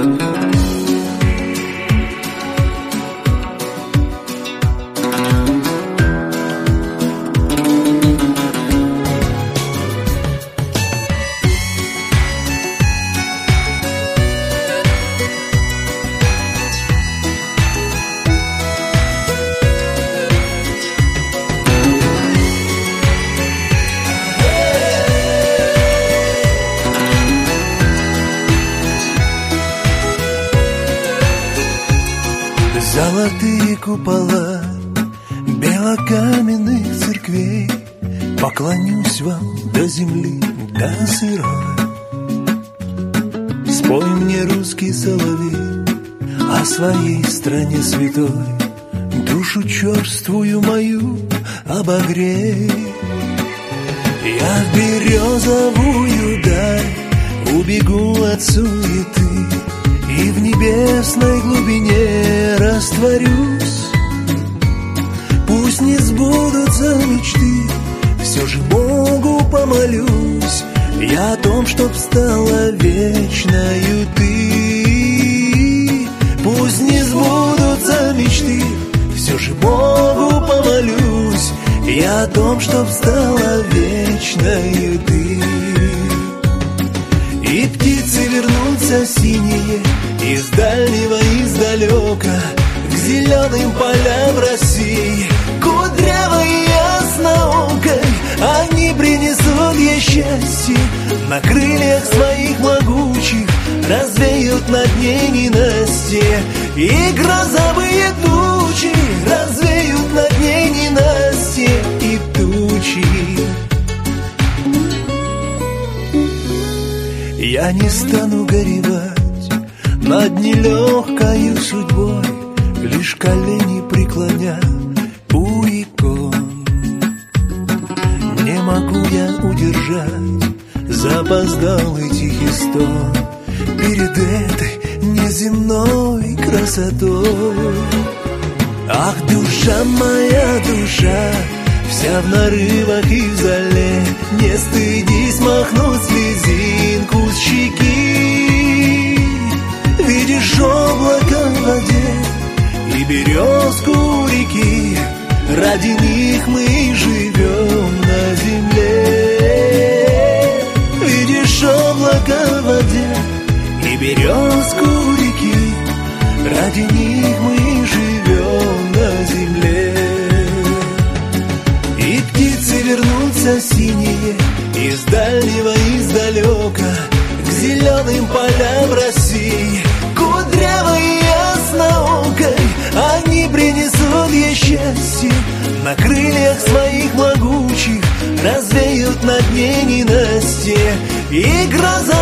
Золотые купола белокаменных церквей, поклонюсь вам до земли, до сырой. Спой мне, русский соловей, о своей стране святой, душу черствую мою обогрей. Я в березовую даль убегу от суеты и в небесной глубине растворюсь. Пусть не сбудутся мечты, все же Богу помолюсь я о том, чтоб стала вечною ты. Пусть не сбудутся мечты, все же Богу помолюсь я о том, чтоб стала вечною ты. И птицы вернутся синие из дальнего, издалека, к зеленым полям России, кудрявой и ясноокой. Они принесут ей счастье, на крыльях своих могучих развеют над ней ненастье, и грозовые тучи развеют над ней ненастье и тучи. Я не стану горевать над нелегкою судьбой, лишь колени преклоня у икон. Не могу я удержать запоздалый тихий стон перед этой неземной красотой. Ах, душа моя, душа, вся в нарывах и в зале, не стыдись махнуть слезинку с щеки. Видишь облако в воде и березку у реки, ради них мы и живем на земле. Видишь облако в воде и березку у реки, ради них мы и живем на земле. И птицы вернутся синие из дальнего, издалека, к зеленым полям России, кудрявой и ясноокой. Они принесут ей счастье, на крыльях своих могучих развеют над ней ненастье, и гроза